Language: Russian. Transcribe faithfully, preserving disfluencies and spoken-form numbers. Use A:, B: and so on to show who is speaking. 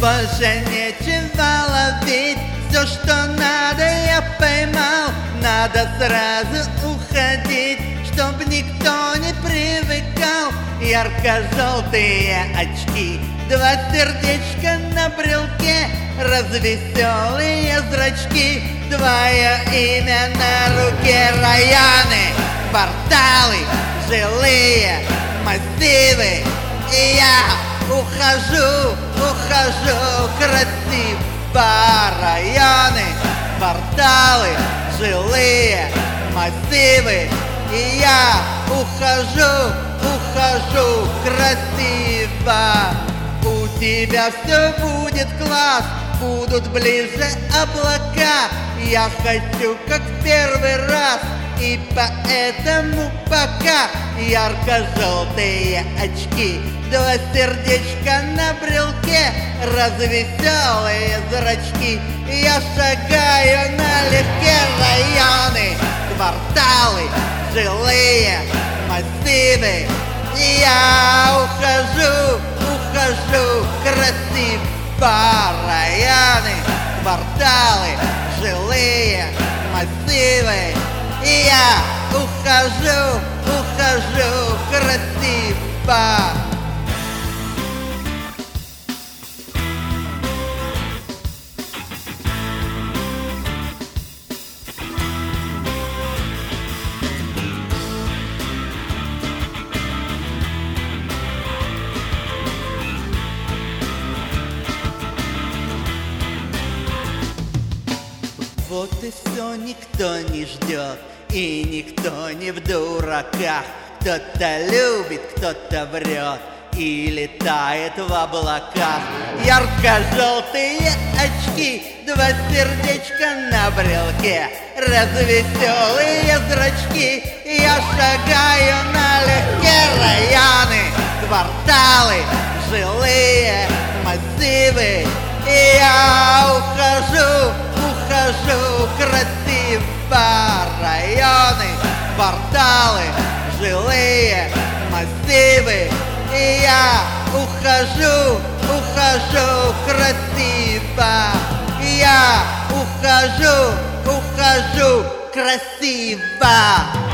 A: больше нечего ловить. Все, что надо, я поймал. Надо сразу уходить, чтоб никто не привыкал. Ярко-желтые очки, два сердечка на брелке, развеселые зрачки, твое имя на руке. Районы, кварталы, жилые массивы, и я ухожу, ухожу красиво. Районы, кварталы, жилые массивы, и я ухожу, ухожу красиво. У тебя все будет класс, будут ближе облака. Я хочу как в первый раз, и поэтому пока. Ярко-желтые очки, два сердечка на брелке, развеселые зрачки, я шагаю налегке. Районы, кварталы, жилые массивы, и я ухожу, ухожу красиво. Районы, кварталы, жилые массивы, и я ухожу, ухожу красиво. Вот и все, никто не ждет, и никто не в дураках. Кто-то любит, кто-то врет и летает в облаках. Ярко-желтые очки, два сердечка на брелке, развеселые зрачки, я шагаю налегке. Районы, кварталы, жилые массивы, и я ухожу, ухожу красиво. Районы, кварталы, жилые массивы, и я ухожу, ухожу красиво. Я ухожу, ухожу красиво.